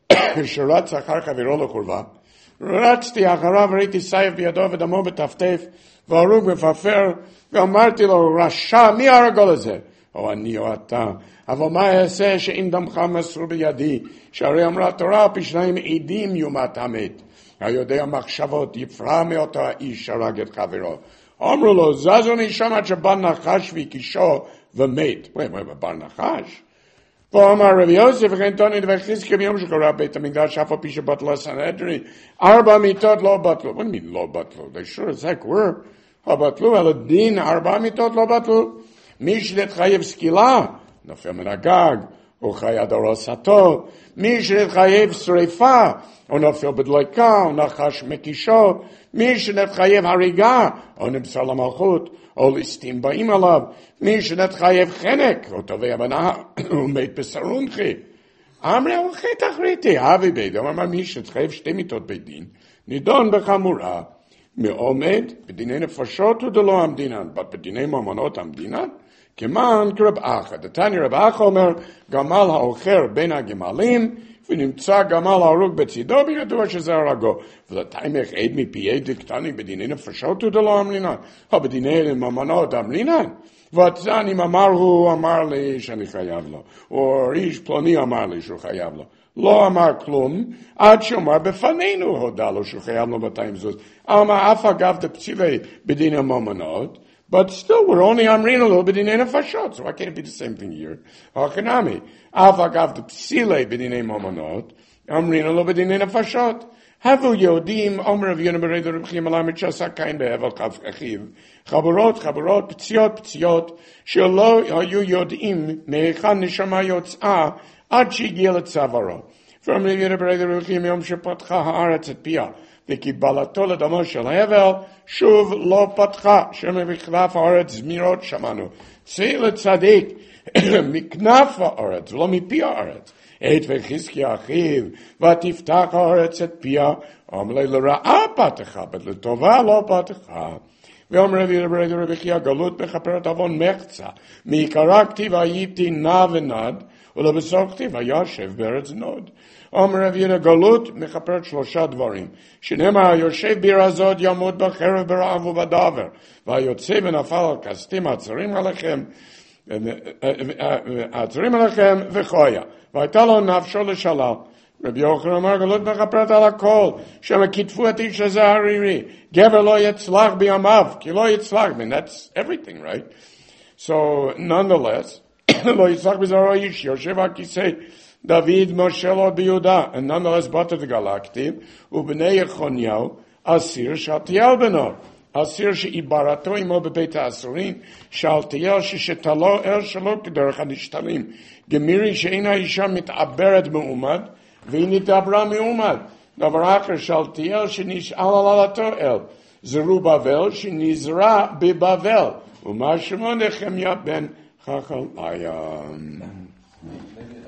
שרץ אחר חברו לחורבה, רצתי אחריו, ראיתי סייף בידו ודמו מטפטף, והרוג מפרפר, ואמרתי לו, רשע, מי הרגו לזה? או אני או אתה, אבל מה יעשה שאם דמך מסרו בידי, שהרי אמרה תורה, פשניים עדים יומת המת. היודע מחשבות יפרע מאותו האיש שהרג את חברו. אמרו לו, זזו נשם עד שבא נחש והקישו ומת. וואי, וואי, בא נחש? פה אמר רבי יוסף, וכן תוני דבר חזקיה ביום שקורא בית המקדש, אף על פי שבטלו הסנהדרין, ארבע מיתות לא בטלו. מה מין לא בטלו? They sure as heck were. הבטלו, על הדין, ארבע מיתות לא בטלו. מי שנתחייב סקילה, נופל מן הגג, או חי עד ארוסתו. מי שנתחייב שריפה, או נופל בדליקה, או נחש מקישו. מי שנתחייב הריגה, או נמסר למלכות, או ליסטים באים עליו. מי שנתחייב חנק, או טובע בנהר, או מת בסרונכי. אמרי, הולכי תחריתי, אבי בית, אמר מי שנתחייב שתי מיתות בית דין, נידון בחמורה, מעומד בדיני נפשות ודלא המדינן, בדיני ממונות המדינן, כמען כרב אחא. דתני רב אחא אומר, גמל האוכר בין הגמלים, ונמצא גמל הרוג בצידו, בידוע שזה הרגו. ולתיימך עד מפי עד דקטני בדיני נפשות ודלא המדינן, או בדיני ממונות המדינן. ועצן אם אמר הוא, אמר לי שאני חייב לו, או איש פלוני אמר לי שהוא חייב לו. לא אמר כלום, עד שאומר בפנינו הודע לו שהוא חייב לו מאתיים זוז. אמר אף אגב דפצילי בדיני ממונות, but still we're only אמרינו לו בדיני נפשות, so why can't it be the same thing here? הכנמי, אף אגב דפצילי בדיני ממונות, אמרינו לו בדיני נפשות. הבו יהודים, אומר רב יונה ברי דרבחי מלמד שעשה קין בהבל כף אחיו, חברות, חברות, פציעות, פציעות, שלא היו יודעים מהיכן נשמה יוצאה עד שהגיע לצווארו. ואומר רב יונה ברי דרבחי מיום שפתחה הארץ את פיה, וקיבלתו לדמו של הבל, שוב לא פתחה, שמבכנף הארץ זמירות שמענו. צא לצדיק מכנף הארץ, ולא מפי הארץ. עת וחזקיה אחיו, ותפתח הארץ את פיה, אומר לי לרעה פתחה, אבל לטובה לא פתחה. ואומר רבי רבי רבי כי הגלות מכפרת עוון מחצה, מעיקרה כתיב הייתי נע ונד, ולבסוף כתיב היושב בארץ נוד. אומר רבי הגלות מכפרת שלושה דברים, שנאמר היושב בעיר הזאת ימות בחרב ברעב ובדבר, והיוצא ונפל על כסתים עצרים עליכם, עצרים עליכם וחויה, והייתה לו נפשו לשלל. רבי יוחנן אמר גלות מכפרת על הכל, שהם כתפו את איש הזה הרירי, גבר לא יצלח בימיו, כי לא יצלח, I mean that's everything, right? So nonetheless, לא יצלח בזרעו איש, יושב על כיסא דוד משה לו ביהודה, and nonetheless בת הגלקטים, ובני יחוניהו, אסיר שאלתיאל בנו, אסיר שעיברתו עמו בבית האסורים, שאלתיאל ששתלו אל שלו כדרך הנשתלים, גמירי שאין האישה מתעברת מעומד, והיא נתעברה מעומד. דבר אחר שאלתיאל שנשאל על עלתו אל, Zerubbabel shenizra bebavel. Uma shemo Nehemiah ben Chachaliah.